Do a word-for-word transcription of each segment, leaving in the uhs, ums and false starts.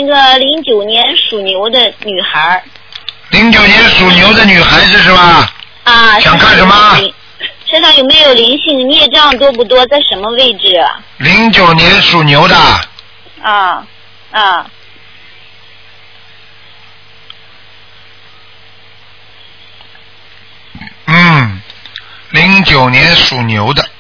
那个零九年属牛的女孩。 零九年属牛的女孩子是吧？ 啊。 想看什么？ 身上有没有灵性？孽障多不多？在什么位置？ 零九年属牛的。 啊啊。 嗯，零九年属牛的。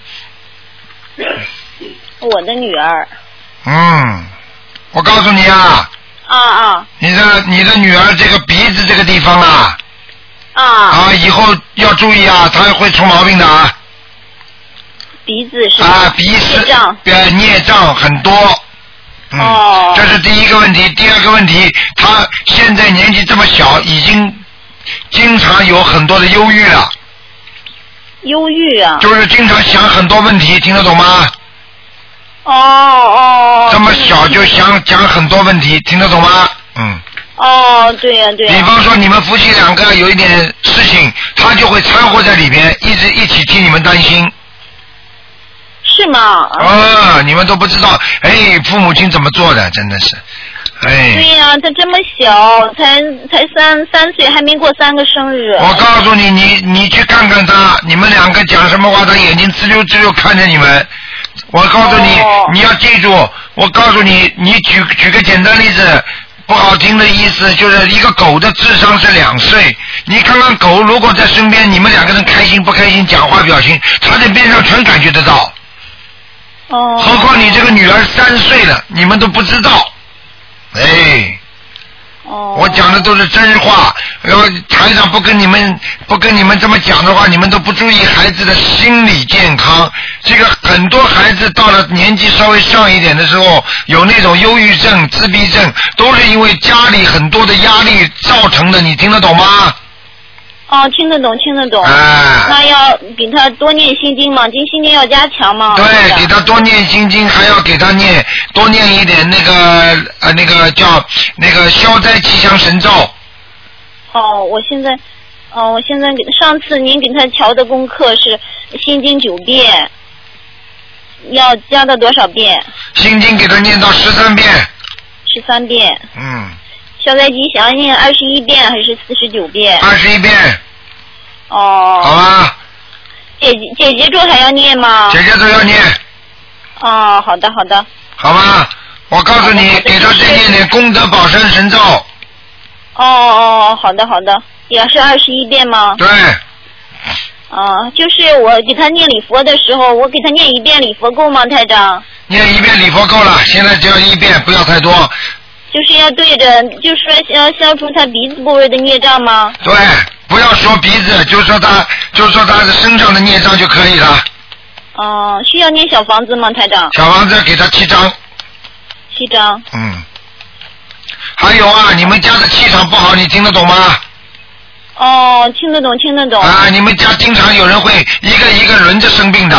我的女儿。 嗯，我告诉你啊。 啊啊。 你的你的女儿这个鼻子这个地方啊。 啊。 啊，以后要注意啊，她会出毛病的啊。 鼻子是。 啊，鼻子。 孽障。 对，孽障很多。嗯。 哦。 这是第一个问题，第二个问题，她现在年纪这么小，已经经常有很多的忧郁了。 忧郁啊。 就是经常想很多问题，听得懂吗？ 哦哦。 这么小就想讲很多问题，听得懂吗？嗯。 哦，对呀、啊、对呀、啊。 比方说你们夫妻两个有一点事情，他就会掺和在里边，一直一起替你们担心。 是吗？ 啊，你们都不知道，哎，父母亲怎么做的，真的是，哎。 对呀、啊，他这么小，才才三三岁，还没过三个生日。 我告诉你，你你去看看他，你们两个讲什么话，他眼睛直溜直溜看着你们。我告诉你，哦、你要记住，我告诉你，你举举个简单例子。不好听的意思就是一个狗的智商是两岁，你看看狗如果在身边，你们两个人开心不开心，讲话表情，它在边上全感觉得到。 哦。 何况你这个女儿三岁了，你们都不知道，哎。 哦。 我讲的都是真话，然后台长不跟你们不跟你们这么讲的话，你们都不注意孩子的心理健康。这个很多孩子到了年纪稍微上一点的时候，有那种忧郁症、自闭症，都是因为家里很多的压力造成的，你听得懂吗？ 哦，听得懂，听得懂。 哎。 那要给他多念心经吗？经心经要加强吗？ 对，给他多念心经，还要给他念多念一点那个呃那个叫那个消灾吉祥神咒。 哦，我现在，哦，我现在给上次您给他调的功课是心经九遍，要加到多少遍？ 心经给他念到十三遍。 十三遍。 嗯。 消灾吉祥念二十一遍还是四十九遍？ 二十一遍。 哦。 好吧。 姐姐姐咒还要念吗？ 姐姐咒要念。 哦，好的好的。 好吧，我告诉你，给他再念点功德宝山神咒。 哦哦，好的好的，也是二十一遍吗？ 对。 啊，就是我给他念礼佛的时候，我给他念一遍礼佛够吗，台长？ 念一遍礼佛够了，现在只要一遍，不要太多。 就是要对着，就是说要消除他鼻子部位的孽障吗？ 对，不要说鼻子，就说他，就说他的身上的孽障就可以了。 哦、呃，需要念小房子吗，台长？ 小房子给他七张。 七张。 嗯。还有啊，你们家的气场不好，你听得懂吗？ 哦，听得懂，听得懂。 啊，你们家经常有人会一个一个轮着生病的。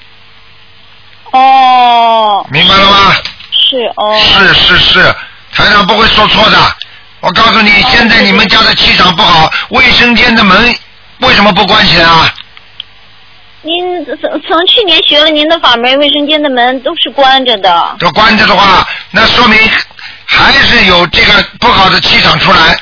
哦。 明白了吗？ 是哦。 是是是。台长不会说错的，我告诉你， 哦、 现在你们家的气场不好，卫生间的门为什么不关起来啊？ 您从从去年学了您的法门，卫生间的门都是关着的。 都关着的话，那说明还是有这个不好的气场出来。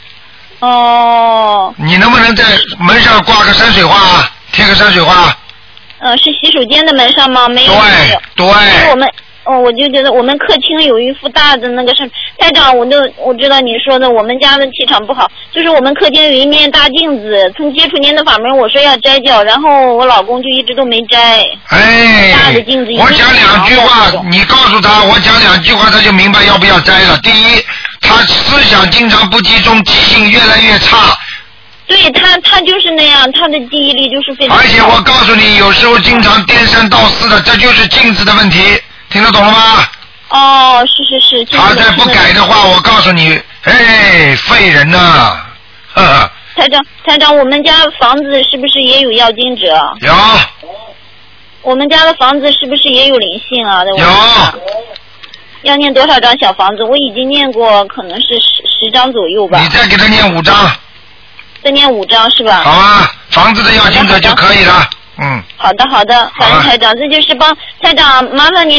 哦。 你能不能在门上挂个山水画啊？贴个山水画？ 呃，是洗手间的门上吗？没有。 对对。 我们。哦，我就觉得我们客厅有一幅大的那个是台长，我都我知道你说的，我们家的气场不好，就是我们客厅有一面大镜子，从接触您的法门，我说要摘掉，然后我老公就一直都没摘。 哎， 大的镜子。 我讲两句话，你告诉他，我讲两句话，他就明白要不要摘了。第一，他思想经常不集中，记性越来越差。 对他，他就是那样，他的记忆力就是非常。 而且我告诉你，有时候经常颠三倒四的，这就是镜子的问题。听得懂了吗？ 哦，是是是。 他再不改的话，我告诉你，哎，废人呐、啊！呵呵。 台长，台长，我们家房子是不是也有要经者？ 有。 我们家的房子是不是也有灵性啊？ 有。 要念多少张小房子？我已经念过，可能是十十张左右吧。 你再给他念五张。 再念五张是吧？ 好啊，房子的要经者就可以了。嗯。 好的好的，感恩台长，这就是帮台长麻烦您。